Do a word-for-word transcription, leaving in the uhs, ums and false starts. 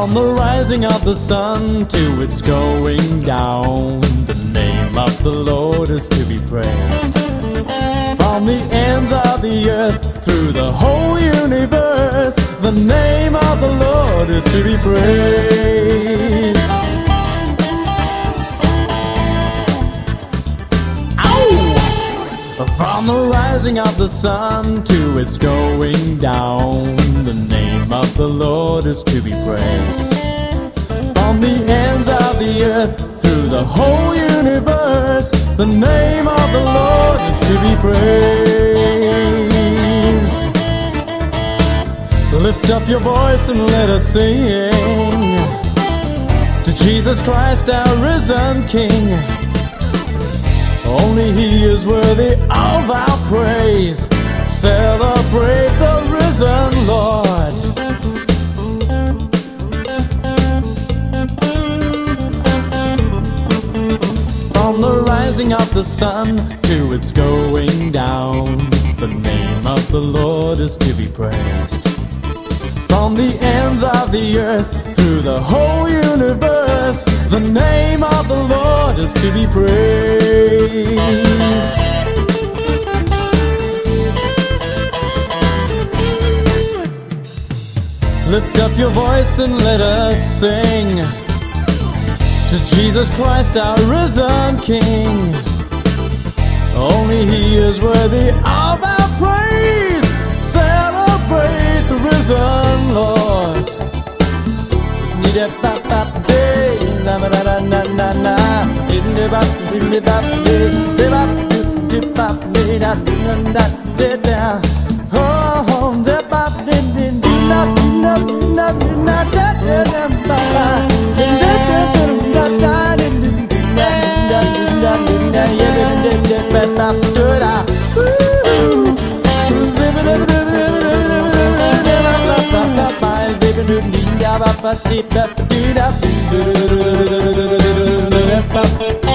From the rising of the sun to its going down, the name of the Lord is to be praised. From the ends of the earth through the whole universe, the name of the Lord is to be praised. Ow! From the rising of the sun to its going down, the name of the Lord is to be praised. From the ends of the earth through the whole universe, the name of the Lord is to be praised. Lift up your voice and let us sing to Jesus Christ, our risen King. Only He is worthy of our praise. Celebrate the risen Lord. From the rising of the sun to its going down, the name of the Lord is to be praised. From the ends of the earth through the whole universe, the name of the Lord is to be praised. Lift up your voice and let us sing to Jesus Christ, our risen King. Only He is worthy of our praise. Celebrate the risen Lord. Oh,